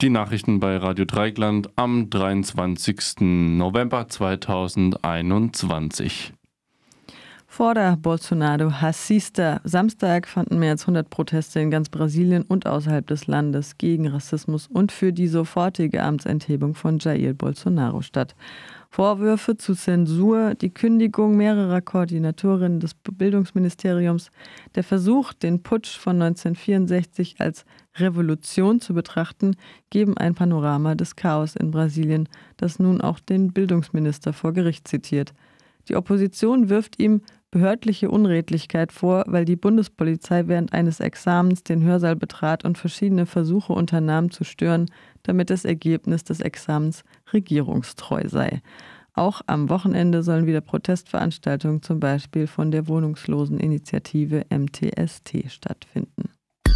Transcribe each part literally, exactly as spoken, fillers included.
Die Nachrichten bei Radio Dreieckland am dreiundzwanzigsten November zweitausendeinundzwanzig. Vor der Bolsonaro-Hassista. Samstag fanden mehr als hundert Proteste in ganz Brasilien und außerhalb des Landes gegen Rassismus und für die sofortige Amtsenthebung von Jair Bolsonaro statt. Vorwürfe zu Zensur, die Kündigung mehrerer Koordinatorinnen des Bildungsministeriums, der Versuch, den Putsch von neunzehnhundertvierundsechzig als Revolution zu betrachten, geben ein Panorama des Chaos in Brasilien, das nun auch den Bildungsminister vor Gericht zitiert. Die Opposition wirft ihm behördliche Unredlichkeit vor, weil die Bundespolizei während eines Examens den Hörsaal betrat und verschiedene Versuche unternahm zu stören, damit das Ergebnis des Examens regierungstreu sei. Auch am Wochenende sollen wieder Protestveranstaltungen, zum Beispiel von der Wohnungsloseninitiative M T S T, stattfinden.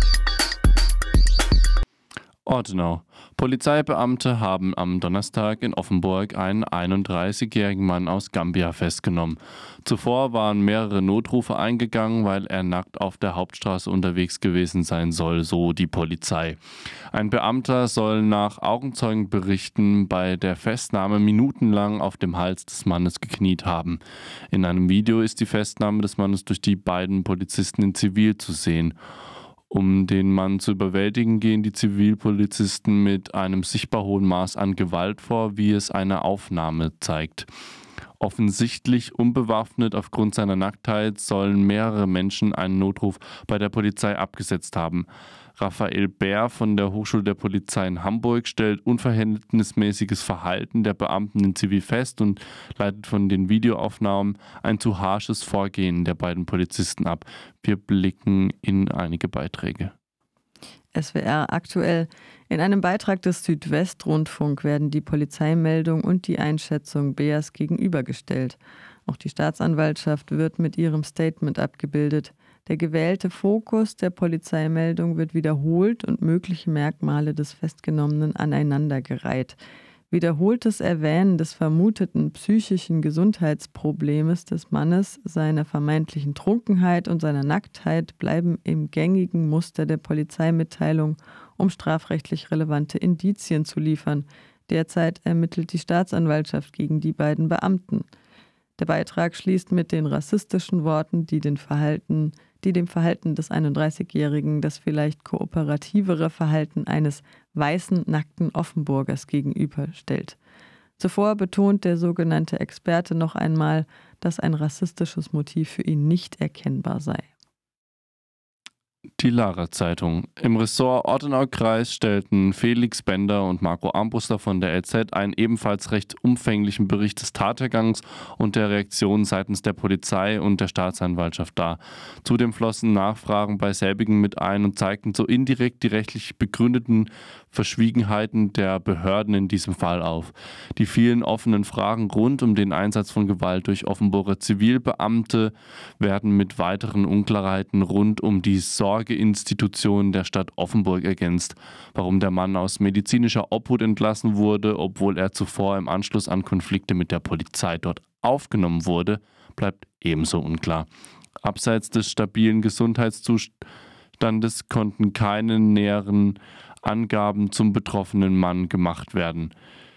Ortenau. Polizeibeamte haben am Donnerstag in Offenburg einen einunddreißigjährigen Mann aus Gambia festgenommen. Zuvor waren mehrere Notrufe eingegangen, weil er nackt auf der Hauptstraße unterwegs gewesen sein soll, so die Polizei. Ein Beamter soll nach Augenzeugenberichten bei der Festnahme minutenlang auf dem Hals des Mannes gekniet haben. In einem Video ist die Festnahme des Mannes durch die beiden Polizisten in Zivil zu sehen. Um den Mann zu überwältigen, gehen die Zivilpolizisten mit einem sichtbar hohen Maß an Gewalt vor, wie es eine Aufnahme zeigt. Offensichtlich unbewaffnet aufgrund seiner Nacktheit sollen mehrere Menschen einen Notruf bei der Polizei abgesetzt haben. Raphael Bär von der Hochschule der Polizei in Hamburg stellt unverhältnismäßiges Verhalten der Beamten in Zivil fest und leitet von den Videoaufnahmen ein zu harsches Vorgehen der beiden Polizisten ab. Wir blicken in einige Beiträge. S W R aktuell. In einem Beitrag des Südwestrundfunk werden die Polizeimeldung und die Einschätzung Beers gegenübergestellt. Auch die Staatsanwaltschaft wird mit ihrem Statement abgebildet. Der gewählte Fokus der Polizeimeldung wird wiederholt und mögliche Merkmale des Festgenommenen aneinandergereiht. Wiederholtes Erwähnen des vermuteten psychischen Gesundheitsproblemes des Mannes, seiner vermeintlichen Trunkenheit und seiner Nacktheit bleiben im gängigen Muster der Polizeimitteilung, um strafrechtlich relevante Indizien zu liefern. Derzeit ermittelt die Staatsanwaltschaft gegen die beiden Beamten. Der Beitrag schließt mit den rassistischen Worten, die, den Verhalten, die dem Verhalten des einunddreißigjährigen das vielleicht kooperativere Verhalten eines weißen, nackten Offenburgers gegenüberstellt. Zuvor betont der sogenannte Experte noch einmal, dass ein rassistisches Motiv für ihn nicht erkennbar sei. Die Lara-Zeitung. Im Ressort Ortenau-Kreis stellten Felix Bender und Marco Armbruster von der L Z einen ebenfalls recht umfänglichen Bericht des Tathergangs und der Reaktion seitens der Polizei und der Staatsanwaltschaft dar. Zudem flossen Nachfragen bei selbigen mit ein und zeigten so indirekt die rechtlich begründeten Verschwiegenheiten der Behörden in diesem Fall auf. Die vielen offenen Fragen rund um den Einsatz von Gewalt durch Offenburger Zivilbeamte werden mit weiteren Unklarheiten rund um die Sorgeinstitutionen der Stadt Offenburg ergänzt. Warum der Mann aus medizinischer Obhut entlassen wurde, obwohl er zuvor im Anschluss an Konflikte mit der Polizei dort aufgenommen wurde, bleibt ebenso unklar. Abseits des stabilen Gesundheitszustandes konnten keine näheren Angaben zum betroffenen Mann gemacht werden.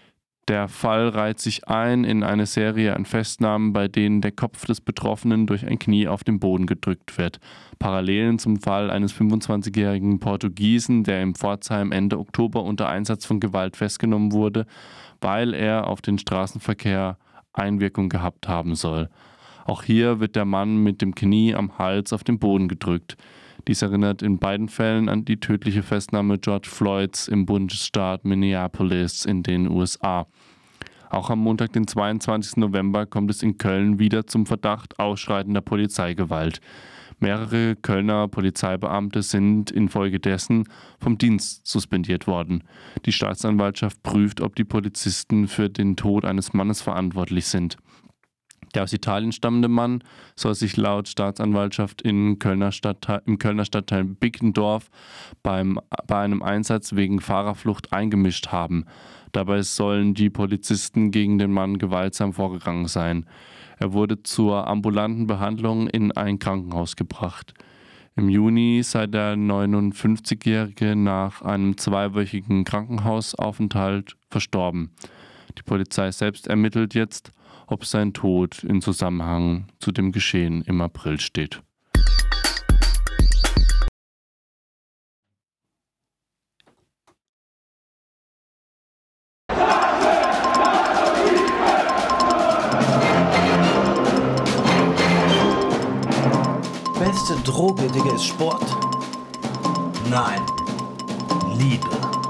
Der Fall reiht sich ein in eine Serie an Festnahmen, bei denen der Kopf des Betroffenen durch ein Knie auf den Boden gedrückt wird. Parallelen zum Fall eines fünfundzwanzigjährigen Portugiesen, der in Pforzheim Ende Oktober unter Einsatz von Gewalt festgenommen wurde, weil er auf den Straßenverkehr Einwirkung gehabt haben soll. Auch hier wird der Mann mit dem Knie am Hals auf den Boden gedrückt. Dies erinnert in beiden Fällen an die tödliche Festnahme George Floyds im Bundesstaat Minneapolis in den U S A. Auch am Montag, den zweiundzwanzigsten November, kommt es in Köln wieder zum Verdacht ausschreitender Polizeigewalt. Mehrere Kölner Polizeibeamte sind infolgedessen vom Dienst suspendiert worden. Die Staatsanwaltschaft prüft, ob die Polizisten für den Tod eines Mannes verantwortlich sind. Der aus Italien stammende Mann soll sich laut Staatsanwaltschaft in Kölner Stadtteil, im Kölner Stadtteil Bickendorf beim, bei einem Einsatz wegen Fahrerflucht eingemischt haben. Dabei sollen die Polizisten gegen den Mann gewaltsam vorgegangen sein. Er wurde zur ambulanten Behandlung in ein Krankenhaus gebracht. Im Juni sei der neunundfünfzigjährige nach einem zweiwöchigen Krankenhausaufenthalt verstorben. Die Polizei selbst ermittelt jetzt, ob sein Tod in Zusammenhang zu dem Geschehen im April steht. Beste Droge, Digga, ist Sport? Nein, Liebe.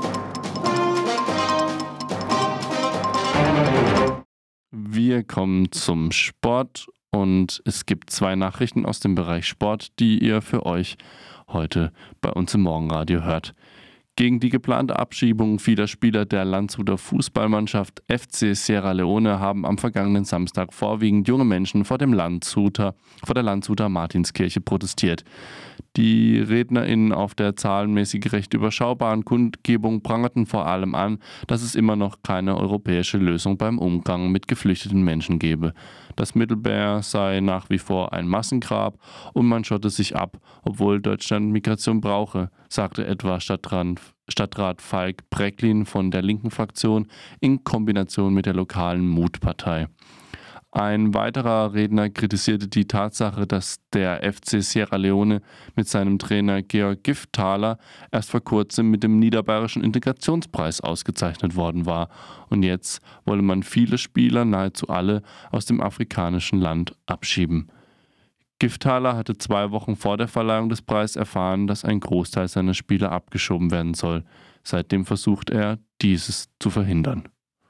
Wir kommen zum Sport und es gibt zwei Nachrichten aus dem Bereich Sport, die ihr für euch heute bei uns im Morgenradio hört. Gegen die geplante Abschiebung vieler Spieler der Landshuter Fußballmannschaft F C Sierra Leone haben am vergangenen Samstag vorwiegend junge Menschen vor, dem Landshuter, vor der Landshuter Martinskirche protestiert. Die RednerInnen auf der zahlenmäßig recht überschaubaren Kundgebung prangerten vor allem an, dass es immer noch keine europäische Lösung beim Umgang mit geflüchteten Menschen gebe. Das Mittelmeer sei nach wie vor ein Massengrab und man schotte sich ab, obwohl Deutschland Migration brauche, sagte etwa Stadtrat, Stadtrat Falk Brecklin von der linken Fraktion in Kombination mit der lokalen Mutpartei. Ein weiterer Redner kritisierte die Tatsache, dass der F C Sierra Leone mit seinem Trainer Georg Gifttaler erst vor kurzem mit dem Niederbayerischen Integrationspreis ausgezeichnet worden war. Und jetzt wolle man viele Spieler, nahezu alle, aus dem afrikanischen Land abschieben. Gifttaler hatte zwei Wochen vor der Verleihung des Preises erfahren, dass ein Großteil seiner Spieler abgeschoben werden soll. Seitdem versucht er, dieses zu verhindern.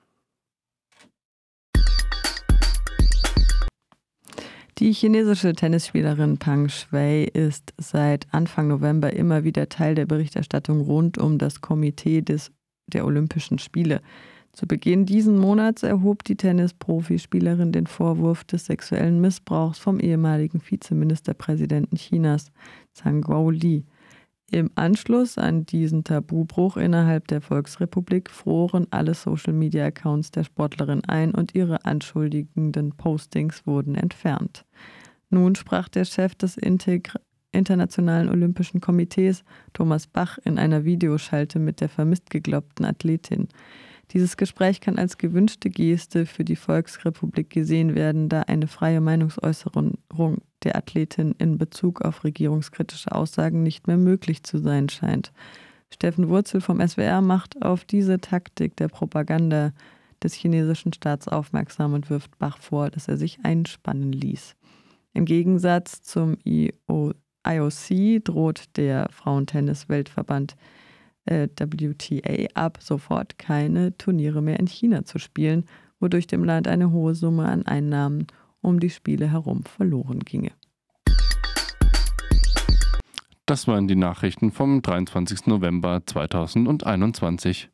Die chinesische Tennisspielerin Pang Shuai ist seit Anfang November immer wieder Teil der Berichterstattung rund um das Komitee des, der Olympischen Spiele. Zu Beginn diesen Monats erhob die Tennisprofispielerin den Vorwurf des sexuellen Missbrauchs vom ehemaligen Vizeministerpräsidenten Chinas, Zhang Guoli. Im Anschluss an diesen Tabubruch innerhalb der Volksrepublik froren alle Social-Media-Accounts der Sportlerin ein und ihre anschuldigenden Postings wurden entfernt. Nun sprach der Chef des Integ- Internationalen Olympischen Komitees, Thomas Bach, in einer Videoschalte mit der vermisst geglaubten Athletin. Dieses Gespräch kann als gewünschte Geste für die Volksrepublik gesehen werden, da eine freie Meinungsäußerung der Athletin in Bezug auf regierungskritische Aussagen nicht mehr möglich zu sein scheint. Steffen Wurzel vom S W R macht auf diese Taktik der Propaganda des chinesischen Staats aufmerksam und wirft Bach vor, dass er sich einspannen ließ. Im Gegensatz zum I O C droht der Frauentennis-Weltverband W T A ab sofort keine Turniere mehr in China zu spielen, wodurch dem Land eine hohe Summe an Einnahmen um die Spiele herum verloren ginge. Das waren die Nachrichten vom dreiundzwanzigsten November zweitausendeinundzwanzig.